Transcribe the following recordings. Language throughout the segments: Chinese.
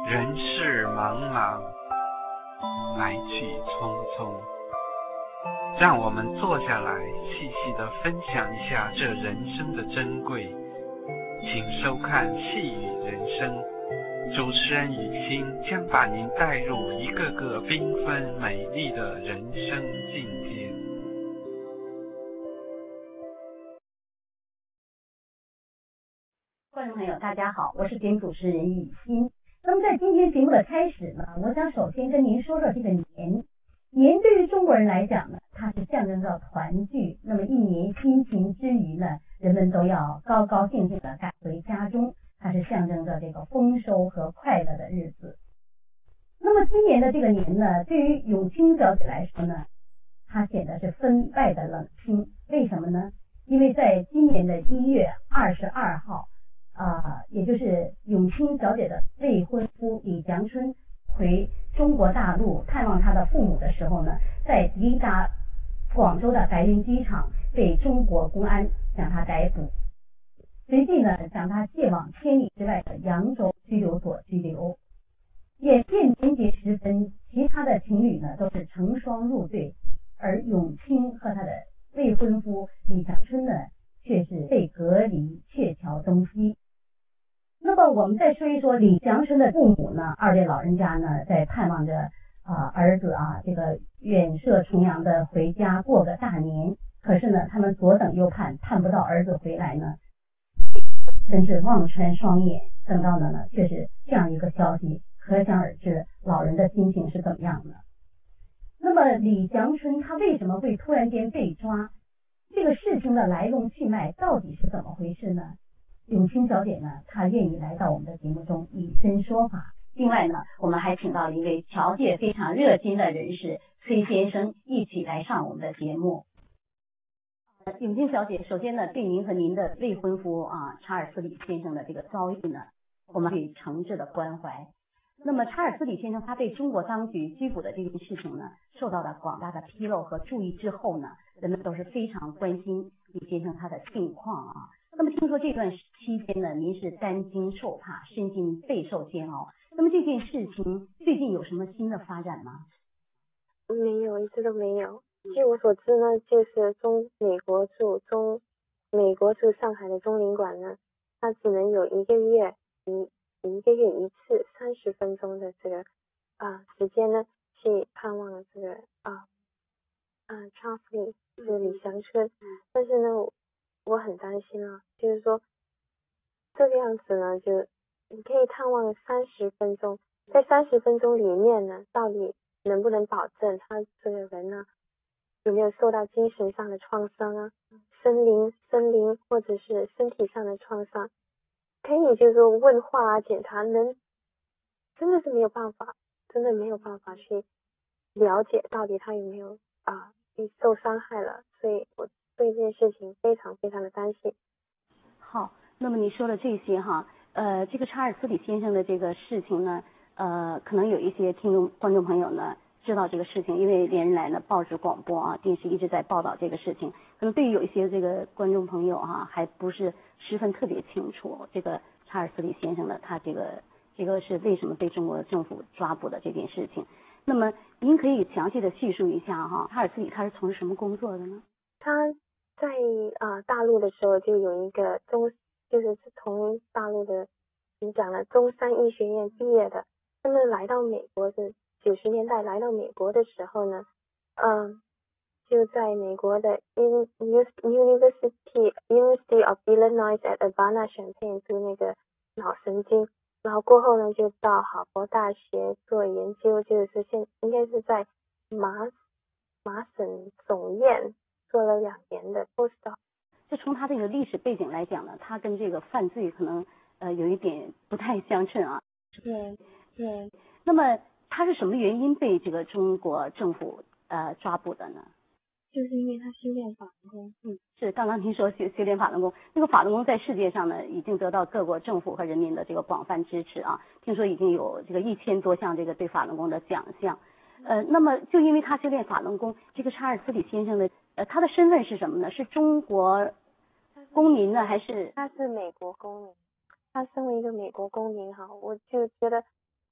人世茫茫，来去匆匆，让我们坐下来细细地分享一下这人生的珍贵。请收看细语人生，主持人雨欣将把您带入一个个缤纷美丽的人生境界。 观众朋友大家好，我是节目主持人雨欣。那么在今天节目的开始呢，我想首先跟您说说这个年。年对于中国人来讲呢，它是象征着团聚。那么一年辛勤之余呢，人们都要高高兴兴的赶回家中，它是象征着这个丰收和快乐的日子。那么今年的这个年呢，对于永清小姐来说呢，它显得是分外的冷清。为什么呢？因为在今年的1月22号也就是永清小姐的未婚夫李祥春回中国大陆探望他的父母的时候呢，在抵达广州的白云机场被中国公安将他逮捕，随即呢将他卸往千里之外的扬州拘留所拘留。眼见年节时分，其他的情侣呢都是成双入对，而永清和他的未婚夫李祥春呢却是被隔离，鹊桥东西。那么我们再说一说李祥春的父母呢，二位老人家呢在盼望着儿子这个远涉重洋的回家过个大年，可是呢他们左等右盼，盼不到儿子回来呢，真是望穿双眼，等到的呢却是这样一个消息，可想而知老人的心情是怎么样的。那么李祥春他为什么会突然间被抓？这个事情的来龙去脉到底是怎么回事呢？永清小姐呢，她愿意来到我们的节目中以身说法。另外呢，我们还请到了一位侨界非常热心的人士崔先生一起来上我们的节目。永清小姐，首先呢，对您和您的未婚夫查尔斯李先生的这个遭遇呢，我们给诚挚的关怀。那么查尔斯李先生他被中国当局拘捕的这件事情呢，受到了广大的披露和注意之后呢，人们都是非常关心李先生他的近况那么听说这段期间呢，您是担惊受怕，身心备受煎熬。那么这件事情最近有什么新的发展吗？ 没有，一直都没有。据我所知呢，就是美国驻上海的中领馆呢，它只能有一个月一次30分钟的这个时间呢，去看望这个Charles 就是李祥春。但是呢，我很担心就是说这个样子呢，就你可以探望30分钟，在30分钟里面呢，到底能不能保证他这个人呢有没有受到精神上的创伤生灵或者是身体上的创伤？可以就是说问话检查，真的是没有办法去了解到底他有没有受伤害了，所以我对这件事情非常非常的担心。 好，那么你说了这些这个查尔斯李先生的这个事情呢，可能有一些观众朋友呢知道这个事情，因为连日来呢报纸、广播电视一直在报道这个事情，可能对于有一些这个观众朋友还不是十分特别清楚这个查尔斯李先生呢，他这个是为什么被中国政府抓捕的这件事情。那么您可以详细的叙述一下查尔斯李他是从事什么工作的呢？ 他在大陆的时候就有一个就是从大陆的你讲了中山医学院毕业的。那么来到美国的90年代来到美国的时候呢，就在美国的 University of Illinois at Urbana-Champaign 读那个脑神经，然后过后呢就到哈佛大学做研究，就是应该是在麻省总院做了2年的 postdoc。 就从他这个历史背景来讲呢，他跟这个犯罪可能有一点不太相称对。 那么他是什么原因被这个中国政府抓捕的呢？ 就是因为他修炼法轮功。 是刚刚听说修炼法轮功，那个法轮功在世界上呢已经得到各国政府和人民的这个广泛支持听说已经有这个1000多项这个对法轮功的奖项。那么就因为他修炼法轮功，这个查尔斯李先生的他的身份是什么呢？是中国公民呢，还是？ 他是美国公民。他身为一个美国公民我就觉得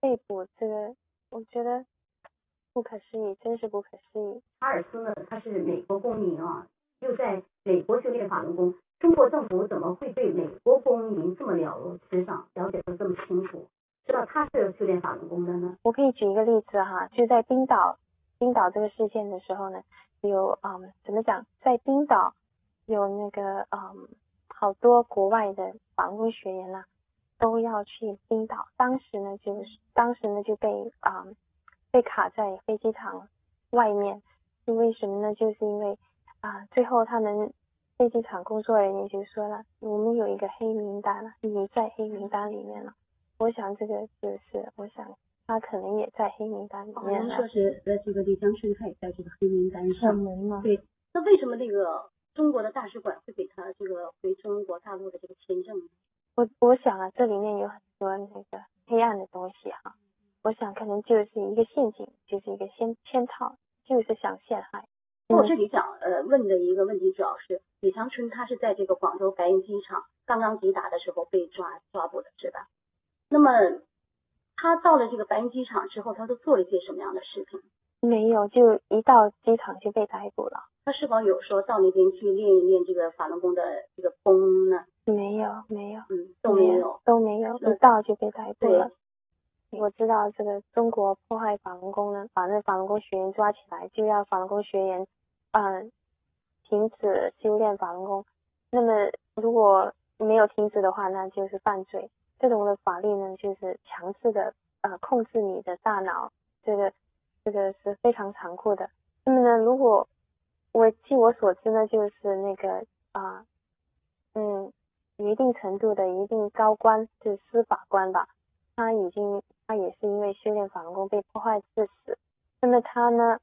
被捕，这个我觉得不可思议，真是不可思议。 查尔斯呢，他是美国公民啊，又在美国修炼法轮功，中国政府怎么会对美国公民这么了解的这么清楚，知道他是修炼法轮功的呢？ 我可以举一个例子哈，就在冰岛这个事件的时候呢，有怎么讲，在冰岛有那个好多国外的法轮功学员呢，都要去冰岛，当时呢就被卡在飞机场外面，是为什么呢？就是因为最后他们飞机场工作人员就说了，我们有一个黑名单了，你在黑名单里面了。我想这个我想他可能也在黑名单里面了。 说是这个李江春他也在这个黑名单上。 对， 那为什么那个中国的大使馆会给他这个回中国大陆的这个签证呢？ 我想这里面有很多那个黑暗的东西哈。我想可能就是一个陷阱，就是一个圈套，就是想陷害。 我这里想问的一个问题主要是李长春他是在这个广州白云机场刚刚抵达的时候被抓捕的是吧？那么他到了这个白云机场之后，他都做了一些什么样的事情？ 没有，就一到机场就被逮捕了。 他是否有说到那边去练一练这个法轮功的这个功呢？ 没有， 都没有， 一到就被逮捕了。我知道这个中国迫害法轮功呢，把那法轮功学员抓起来，就要法轮功学员停止修炼法轮功。那么如果没有停止的话，那就是犯罪。这种的法律呢，就是强制的控制你的大脑，这个是非常残酷的。那么呢，如果据我所知呢，就是那个有一定程度的一定高官，就是司法官吧，他也是因为修炼法轮功被迫害致死。那么他呢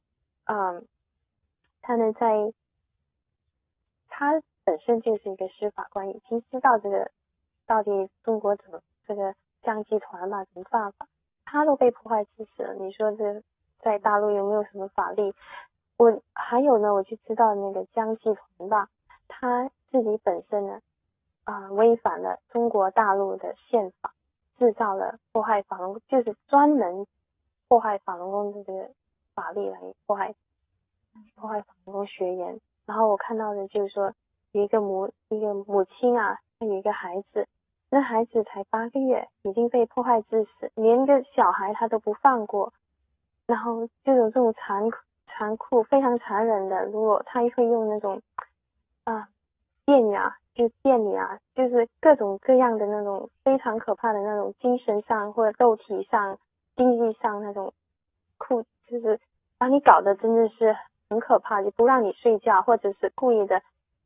他本身就是一个司法官，已经知道这个到底中国怎么这个江集团吧怎么犯法，他都被迫害致死了。你说这在大陆有没有什么法律？还有呢，我就知道那个江集团吧，他自己本身呢违反了中国大陆的宪法，制造了迫害法轮功，就是专门迫害法轮功的这个法律来迫害法轮功学员。然后我看到的就是说，有一个母亲啊，她有一个孩子，那孩子才8个月，已经被迫害致死，连个小孩他都不放过，然后就有这种残酷非常残忍的，如果他会用那种电你就是各种各样的那种非常可怕的那种精神上或者肉体上经济上那种就是把你搞得真的是很可怕，就不让你睡觉，或者是故意的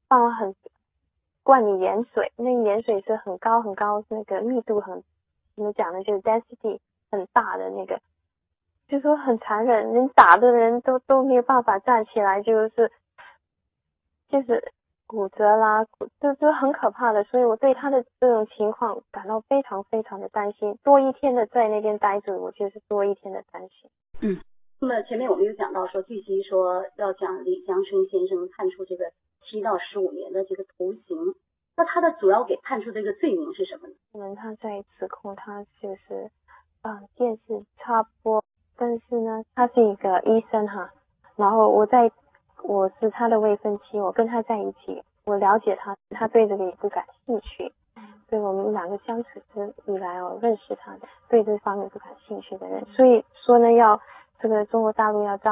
灌你盐水，那盐水是很高很高，那个密度怎么讲呢，就是 density 很大的那个，就说很残忍，连打的人都没有办法站起来，就是骨折啦，就很可怕的。所以我对他的这种情况感到非常非常的担心，多一天的在那边待着，我就是多一天的担心。 那么前面我们有讲到说，据悉说要将李江春先生判处这个7到15年的这个徒刑，那他的主要给判处的这个罪名是什么呢？ 他在指控他就是电视插播，但是呢他是一个医生哈，然后我是他的未婚妻，我跟他在一起，我了解他对这个也不感兴趣，所以我们2个相处以来我认识他的，对这方面不感兴趣的人，所以说呢这个中国大陆要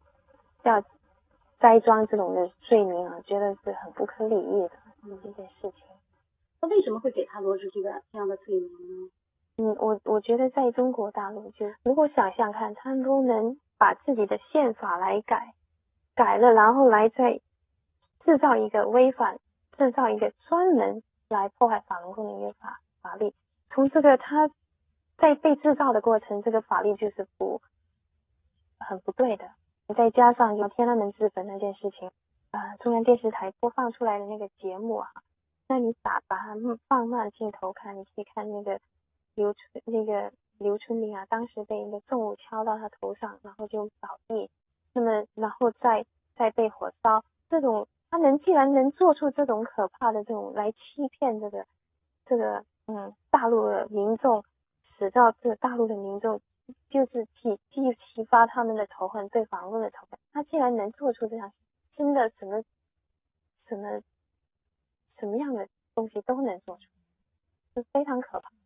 栽赃这种的罪名啊，觉得是很不可理喻的这件事情。 那为什么会给他落实这样的罪名呢？ 我觉得在中国大陆，就如果想想看，他都能把自己的宪法来改了，然后来再制造一个专门来迫害法轮功的一个法律。从这个他在被制造的过程，这个法律就是很不对的。再加上就天安门自焚那件事情，中央电视台播放出来的那个节目啊，那你把它放慢镜头看，你可以看那个刘春林啊，当时被一个重物敲到他头上，然后就倒地，那么然后再被火烧，这种他既然能做出这种可怕的这种来欺骗这个大陆的民众， 使到这个大陆的民众就是激发他们的仇恨，对法轮功的仇恨。他既然能做出这样真的什么样的东西都能做出，是非常可怕。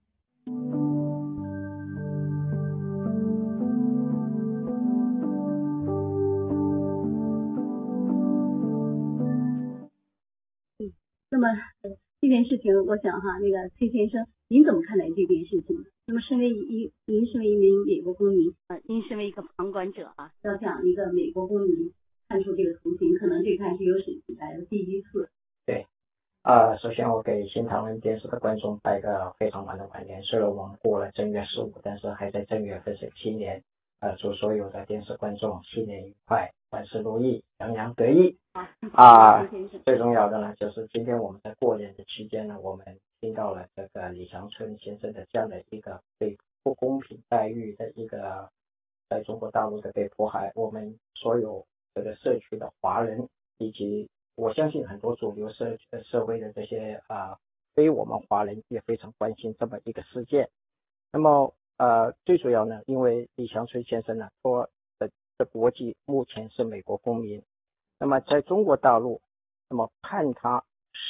那么这件事情，我想哈，那个崔先生，您怎么看待这件事情？那么您身为一名美国公民，您身为一个旁观者啊，要讲一个美国公民看出这个图形，可能这还是有史以来的第一次。 对，首先我给新唐人电视的观众拜个非常晚的晚年。虽然我们过了正月15，但是还在正月份是新年。祝所有的电视观众新年愉快，万事如意，洋洋得意。最重要的呢，就是今天我们在过年的期间呢，我们听到了这个李祥春先生的这样的一个被不公平待遇的一个在中国大陆的被迫害，我们所有这个社区的华人以及我相信很多主流社会的这些非我们华人也非常关心这么一个事件。那么最主要呢，因为李祥春先生呢说的国籍目前是美国公民，那么在中国大陆，那么判他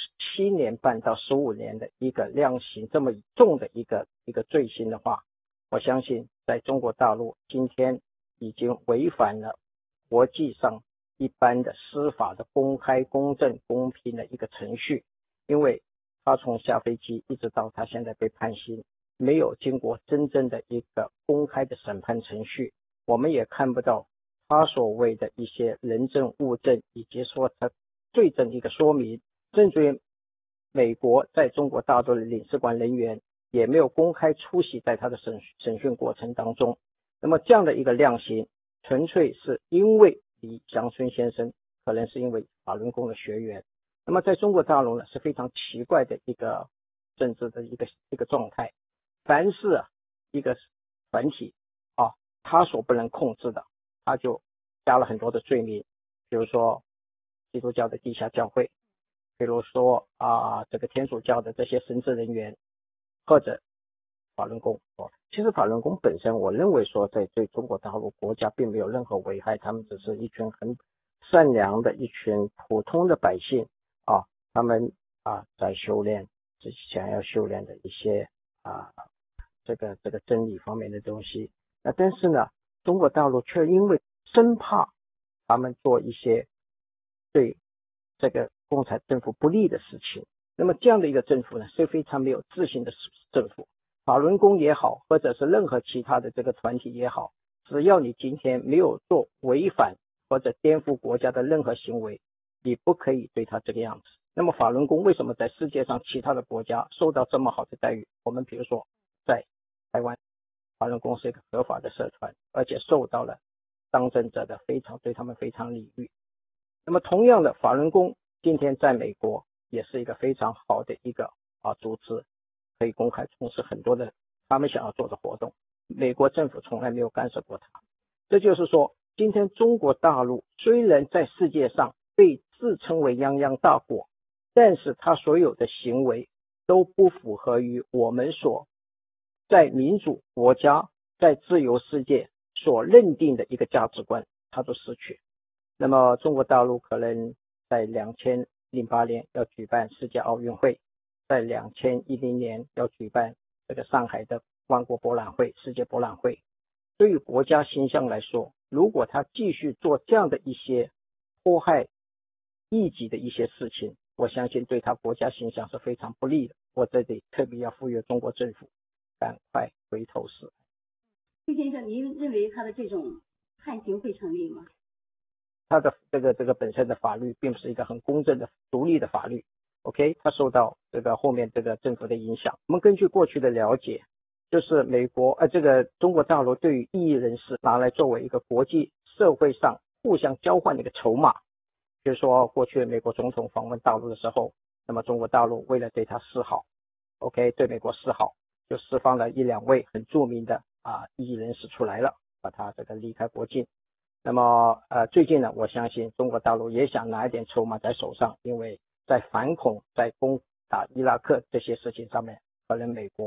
7年半到15年的一个量刑这么重的一个罪行的话，我相信在中国大陆今天已经违反了国际上一般的司法的公开、公正、公平的一个程序。因为他从下飞机一直到他现在被判刑，没有经过真正的一个公开的审判程序，我们也看不到他所谓的一些人证物证，以及说他罪证的一个说明，甚至于美国在中国大陆的领事馆人员也没有公开出席在他的审讯过程当中。那么这样的一个量刑，纯粹是因为李祥春先生可能是因为法轮功的学员。那么在中国大陆呢，是非常奇怪的一个政治的一个状态。凡是一个团体他所不能控制的，他就加了很多的罪名，比如说基督教的地下教会，比如说这个天主教的这些神职人员，或者法轮功。其实法轮功本身，我认为说在对中国大陆国家并没有任何危害，他们只是一群很善良的一群普通的百姓他们在修炼，想要修炼的一些这个真理方面的东西。那但是呢，中国大陆却因为生怕他们做一些对这个共产政府不利的事情，那么这样的一个政府呢，是非常没有自信的政府。法轮功也好，或者是任何其他的这个团体也好，只要你今天没有做违反或者颠覆国家的任何行为，你不可以对他这个样子。那么法轮功为什么在世界上其他的国家受到这么好的待遇？我们比如说在台湾，法轮功是一个合法的社团，而且受到了当政者的对他们非常礼遇。那么同样的，法轮功今天在美国也是一个非常好的一个组织，可以公开从事很多的他们想要做的活动，美国政府从来没有干涉过他。这就是说，今天中国大陆虽然在世界上被自称为泱泱大国，但是他所有的行为都不符合于我们所在民主国家在自由世界所认定的一个价值观，他都失去。那么中国大陆可能在2008年要举办世界奥运会，在2010年要举办这个上海的万国博览会、世界博览会。对于国家形象来说，如果他继续做这样的一些迫害异己的一些事情，我相信对他国家形象是非常不利的。我这里特别要呼吁中国政府赶快回头是岸。 崔先生，您认为他的这种判刑会成立吗？ 他的这个本身的法律并不是一个很公正的独立的法律 ，OK， 他受到这个后面这个政府的影响。我们根据过去的了解，就是美国这个中国大陆对于异议人士拿来作为一个国际社会上互相交换的一个筹码。比如说过去美国总统访问大陆的时候，那么中国大陆为了对他示好 ，OK， 对美国示好，就释放了1、2位很著名的异议人士出来了，把他这个离开国境。那么最近呢，我相信中国大陆也想拿一点筹码在手上，因为在反恐、在攻打伊拉克这些事情上面，可能美国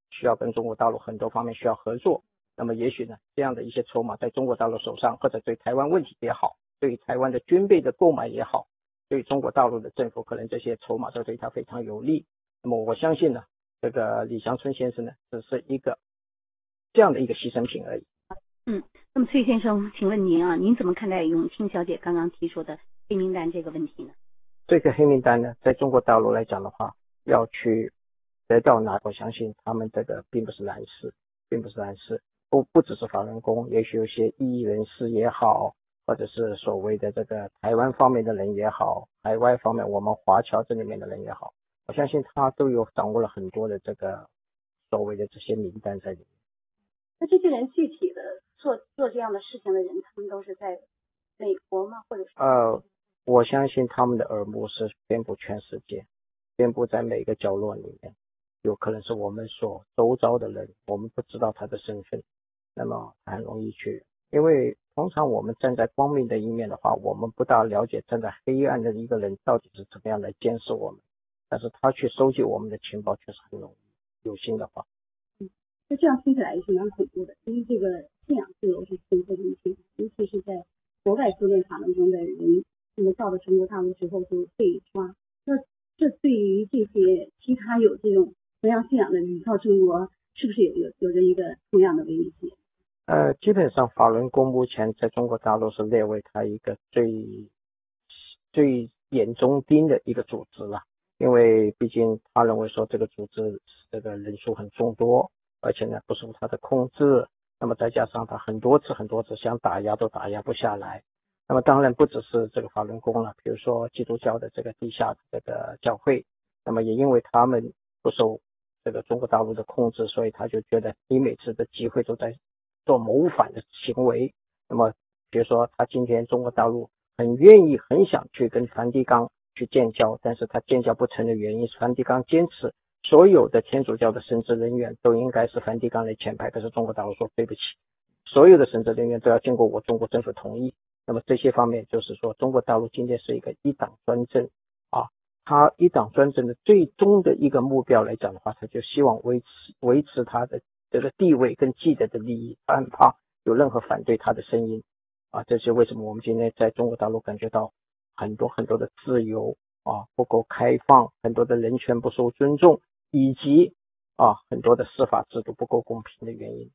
需要跟中国大陆很多方面需要合作。那么也许呢，这样的一些筹码在中国大陆手上，或者对台湾问题也好，对于台湾的军备的购买也好，对于中国大陆的政府可能这些筹码都对他非常有利。那么我相信呢，这个李祥春先生呢，只是一个这样的一个牺牲品而已。 那么崔先生，请问您啊，您怎么看待永清小姐刚刚提出的黑名单这个问题呢？ 这个黑名单呢，在中国大陆来讲的话，要去得到哪，我相信他们这个并不是难事，不只是法轮功，也许有些异议人士也好，或者是所谓的这个台湾方面的人也好，海外方面我们华侨这里面的人也好，我相信他都有掌握了很多的这个所谓的这些名单在里面。 那这些人具体的做这样的事情的人，他们都是在美国吗？或者是我相信他们的耳目是遍布全世界，遍布在每个角落里面，有可能是我们所周遭的人，我们不知道他的身份，那么很容易去，因为通常我们站在光明的一面的话，我们不大了解站在黑暗的一个人到底是怎么样来监视我们，但是他去收集我们的情报确实很容易，有心的话。 那这样听起来也是蛮恐怖的，因为这个信仰自由是存在一些，尤其是在国外修炼法轮功的人，那么到了中国大陆之后就被抓。那这对于这些其他有这种同样信仰的人到中国，是不是有着一个同样的威胁？ 基本上法轮功目前在中国大陆是列为它一个最眼中钉的一个组织了，因为毕竟他认为说这个组织这个人数很众多，而且呢不受他的控制，那么再加上他很多次想打压都打压不下来。那么当然不只是这个法轮功了，比如说基督教的这个地下的这个教会，那么也因为他们不受这个中国大陆的控制，所以他就觉得你每次的机会都在做谋反的行为。那么比如说他今天中国大陆很愿意很想去跟梵蒂冈去建交，但是他建交不成的原因是梵蒂冈坚持所有的天主教的神职人员都应该是梵蒂冈来签派，可是中国大陆说对不起，所有的神职人员都要经过我中国政府同意。那么这些方面就是说中国大陆今天是一个一党专政啊，他一党专政的最终的一个目标来讲的话，他就希望维持他的这个地位跟既得的利益，他很怕有任何反对他的声音啊。这是为什么我们今天在中国大陆感觉到很多的自由啊不够开放，很多的人权不受尊重，以及很多的司法制度不够公平的原因。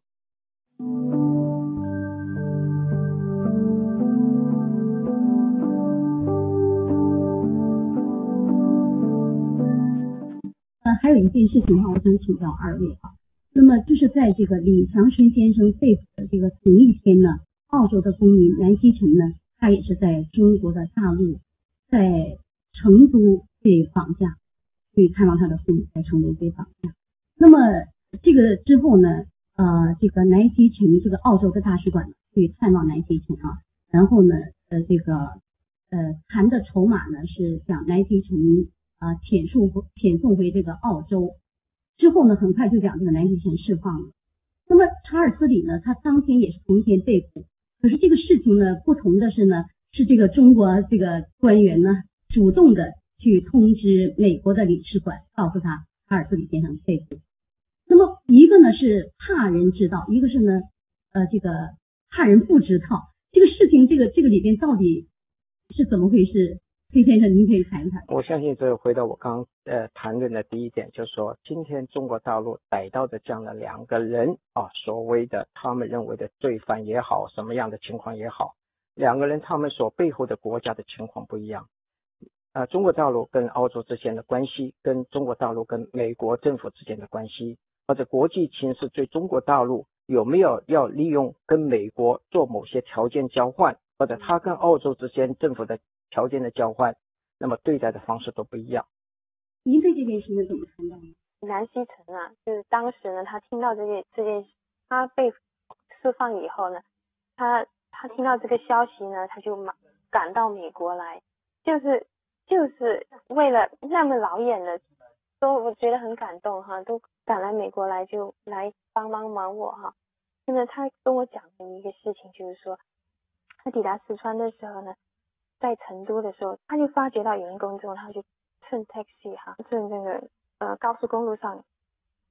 还有一件事情的话，我想请教二位啊。那么就是在这个李祥春先生被捕的这个同一天呢，澳洲的公民南希晨呢，他也是在中国的大陆，在成都被绑架，去看望他的父母，在成都被绑架。那么这个之后呢，这个南希晨这个澳洲的大使馆去探望南希晨啊，然后呢，谈的筹码呢是向南希晨遣送回这个澳洲。之后呢，很快就将这个南希晨释放了。那么查尔斯里呢，他当天也是同一天被捕。可是这个事情呢，不同的是呢，是这个中国这个官员呢，主动的去通知美国的领事馆，告诉他查尔斯里先生被捕。那么一个呢是怕人知道，一个是呢，这个怕人不知道。这个事情，这个里边到底是怎么回事？崔先生，您可以谈一谈。 我相信这回到我刚谈论的第一点，就是说今天中国大陆逮到的这样的两个人所谓的他们认为的罪犯也好，什么样的情况也好，两个人他们所背后的国家的情况不一样。中国大陆跟澳洲之间的关系，跟中国大陆跟美国政府之间的关系，或者国际情势对中国大陆有没有要利用跟美国做某些条件交换，或者他跟澳洲之间政府的条件的交换，那么对待的方式都不一样。 您对这件事情怎么看待呢？ 南希晨就是当时呢，他听到这件他被释放以后呢，他听到这个消息呢，他就赶到美国来，就是为了那么老远的，我觉得很感动哈，都赶来美国来就来帮忙我哈。现在他跟我讲的一个事情就是说，他抵达四川的时候呢，在成都的时候，他就发觉到有人跟踪，他就乘 taxi 哈，乘这个高速公路上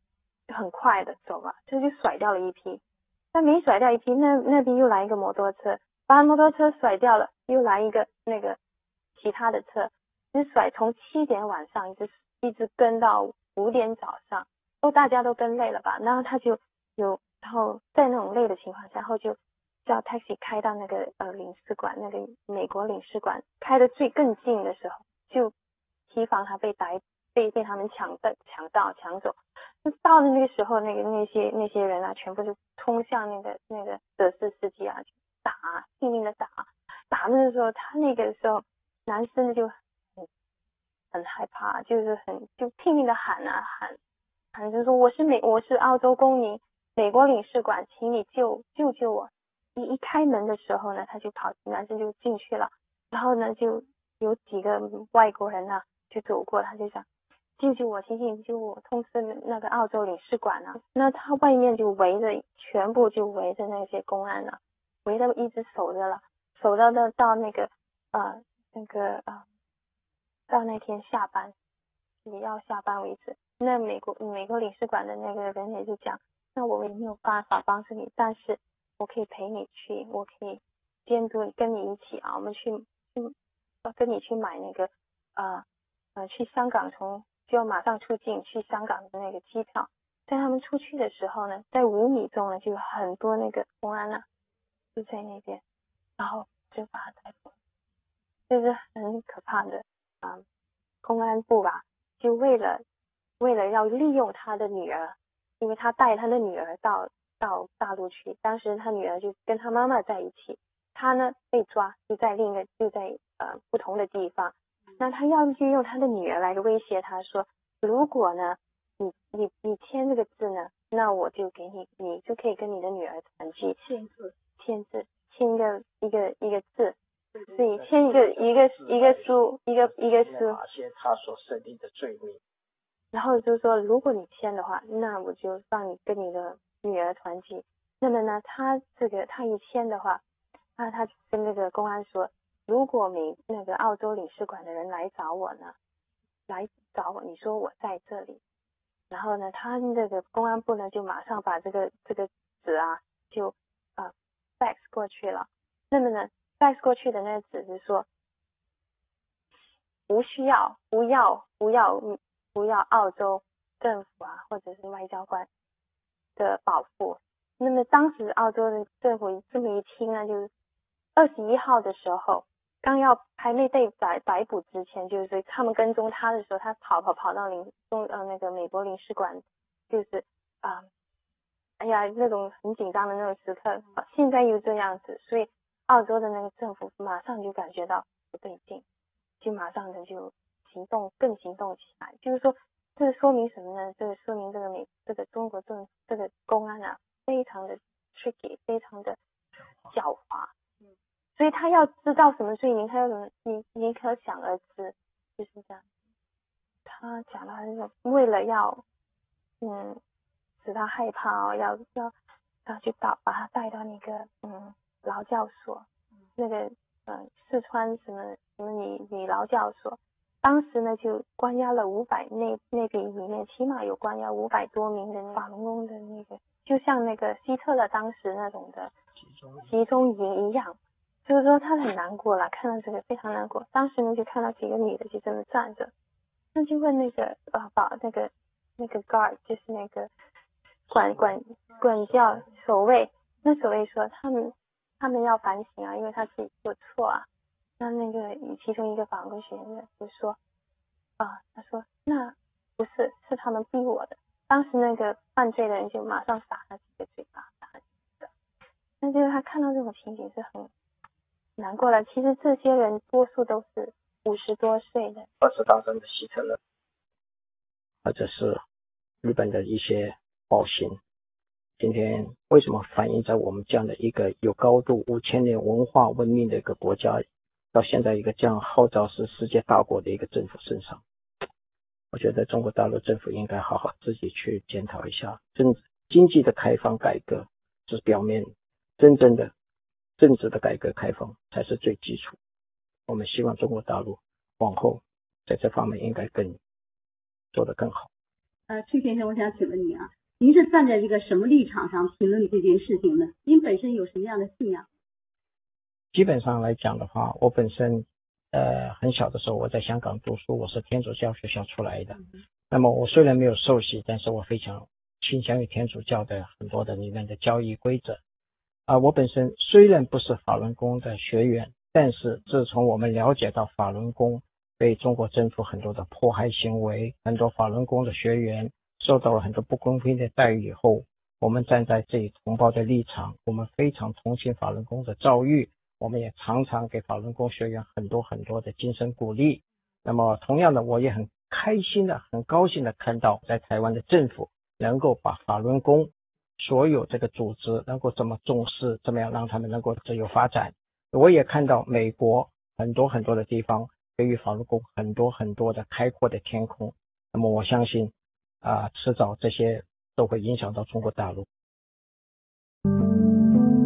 很快的走吧，就甩掉了一批。但没甩掉一批，那边又来一个摩托车，把摩托车甩掉了，又来一个那个其他的车，就甩从7点晚上一直跟到5点早上，大家都跟累了吧，然后他就然后在那种累的情况下，然后就叫 taxi 开到那个领事馆，那个美国领事馆，开的更近的时候，就提防他被他们抢走。那到了那个时候，那些人啊，全部就冲向那个德士司机啊，就拼命的打的时候，他那个时候男生就很害怕，就拼命的喊，就说我是澳洲公民，美国领事馆，请你救我。一开门的时候呢，男生就进去了，然后呢就有几个外国人啊就走过，他就想救我，请救我，通知那个澳洲领事馆啊。那他外面就全部就围着那些公安了，围着一直守着了，守到到那天下班，也要下班为止。那美国领事馆的那个人也就讲，那我也没有办法帮助你，但是我可以陪你去，我可以监督跟你一起啊，我们跟你去买那个去香港就马上出境去香港的那个机票。在他们出去的时候呢，在5米中呢就有很多那个公安啊就在那边，然后就把他带走，就是很可怕的公安部吧，就为了要利用他的女儿，因为他带他的女儿到大陆去，当时他女儿就跟他妈妈在一起，他呢被抓就在不同的地方，那他要利用他的女儿来威胁他说，如果呢你签这个字呢，那我就给你就可以跟你的女儿团聚。签一个字，所以签一个书，一个书， 哪些他所设定的罪名， 然后就说如果你签的话，那我就让你跟你的女儿团聚。那么呢，他一签的话，那他跟那个公安说，如果那个澳洲领事馆的人来找我，你说我在这里，然后呢，他这个公安部呢就马上把这个纸啊就fax 过去了。那么呢 fax 过去的那个纸是说，不要澳洲政府啊或者是外交官的保护。那么当时澳洲的政府这么一听呢，就是21号的时候，还没被逮捕之前，就是他们跟踪他的时候，他跑到那个美国领事馆，就是哎呀那种很紧张的那种时刻，现在又这样子，所以澳洲的那个政府马上就感觉到不对劲，就马上的就行动起来。就是说这说明什么呢？这说明这个中国这个公安啊非常的 tricky， 非常的狡猾。所以他要知道什么罪名，他要什么你可想而知，就是这样。他讲到那种为了要使他害怕要去把他带到那个劳教所，那个四川什么女劳教所。当时呢就关押了那笔里面起码有关押500多名的法轮功的那个，就像那个希特勒当时那种的集中营一样。就是说他很难过了，看到这个非常难过。当时呢就看到几个女的就这么站着，那就问那个那个 guard， 就是那个管教守卫，那守卫说他们要反省啊，因为他自己做错啊。那个其中一个法国学生就说他说那不是他们逼我的。当时那个犯罪的人就马上打他几个嘴巴，那就是他看到这种情景是很难过了。其实这些人多数都是50多岁的， 或是当中的希特勒，或者是日本的一些暴行。今天为什么反映在我们这样的一个有高度5000年文化文明的一个国家，到现在一个这样号召是世界大国的一个政府身上？我觉得中国大陆政府应该好好自己去检讨一下，经济的开放改革是表面，真正的政治的改革开放才是最基础。我们希望中国大陆往后在这方面应该做得更好。 曲先生，我想请问你啊， 您是站在这个什么立场上评论这件事情呢？您本身有什么样的信仰？ 基本上来讲的话，我本身很小的时候我在香港读书，我是天主教学校出来的。那么我虽然没有受洗，但是我非常倾向于天主教的很多的里面的教义规则。我本身虽然不是法轮功的学员，但是自从我们了解到法轮功被中国政府很多的迫害行为，很多法轮功的学员受到了很多不公平的待遇以后，我们站在这一同胞的立场，我们非常同情法轮功的遭遇，我们也常常给法轮功学员很多的精神鼓励。那么同样的，我也很开心的很高兴的看到在台湾的政府能够把法轮功所有这个组织能够这么重视，这么样让他们能够自由发展。我也看到美国很多的地方给予法轮功很多的开阔的天空。那么我相信迟早这些都会影响到中国大陆。